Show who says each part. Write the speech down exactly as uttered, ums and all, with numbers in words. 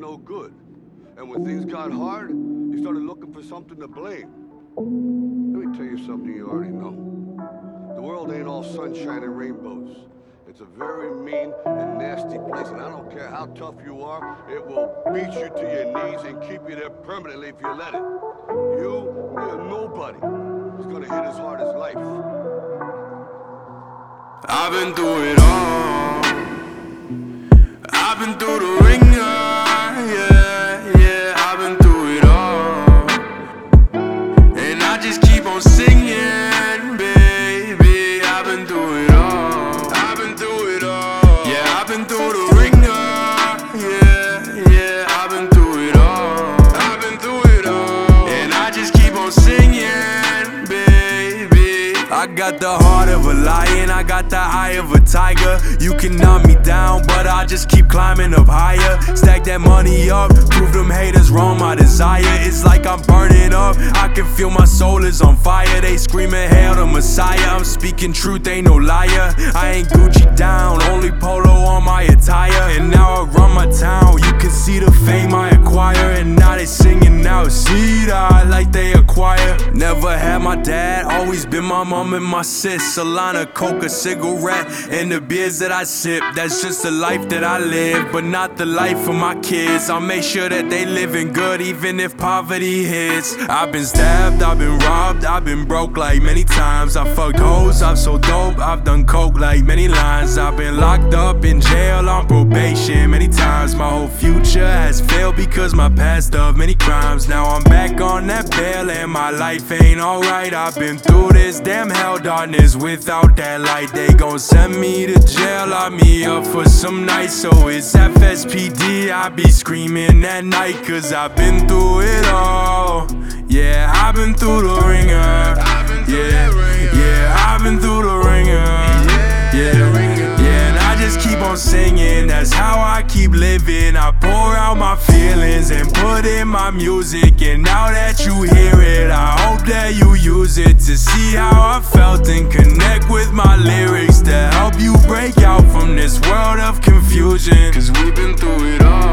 Speaker 1: no good. And when things got hard, you started looking for something to blame. Let me tell you something you already know. The world ain't all sunshine and rainbows. It's a very mean and nasty place, and I don't care how tough you are, it will beat you to your knees and keep you there permanently if you let it. You, me, or nobody is gonna hit as hard as life.
Speaker 2: I've been through it all. I've been through the ringer, yeah, yeah. I've been through it all, and I just keep on singing, baby. I've been through it all. I've been through it all. Yeah, I've been through the ringer, yeah, yeah. I've been through it all. I've been through it all, and I just keep on singing, baby. I got the heart of a lion, I got the eye of a tiger. You can knock me down, but I just keep climbing up higher. Stack that money up, prove them haters wrong, my desire. It's like I'm burning up, I can feel my soul is on fire. They screaming hail to Messiah, I'm speaking truth, ain't no liar. I ain't Gucci down, only polo on my attire. And now I run my town, you can see the fame I acquire. And now they singing out, see that like they acquire. Never had my dad, always been my mom and my sis. A line of coke, a cigarette, and the beers that I sip. That's just the life that I live, but not the life of my kids. I'll make sure that they living good even if poverty hits. I've been stabbed, I've been robbed, I've been broke like many times. I fucked hoes, I'm so dope, I've done coke like many lines. I've been locked up in jail on probation many times. My whole future has failed because my past of many crimes. Now I'm back on that bail and my life ain't alright. I've been through this damn hell darkness without that light. They gon' send me to jail, lock me up for some nights. So it's F S P D, I be screaming at night, cause I've been through it all. Yeah, I've been through the ringer. Yeah, yeah, I've been through the ringer. Yeah, yeah, and I just keep on singing, that's how I keep living. I pour out my feelings and put in my music. And now that you hear it, I hope that you use it to see how I felt and connect with my lyrics to help you break out from this world of confusion. Cause we've been through it all.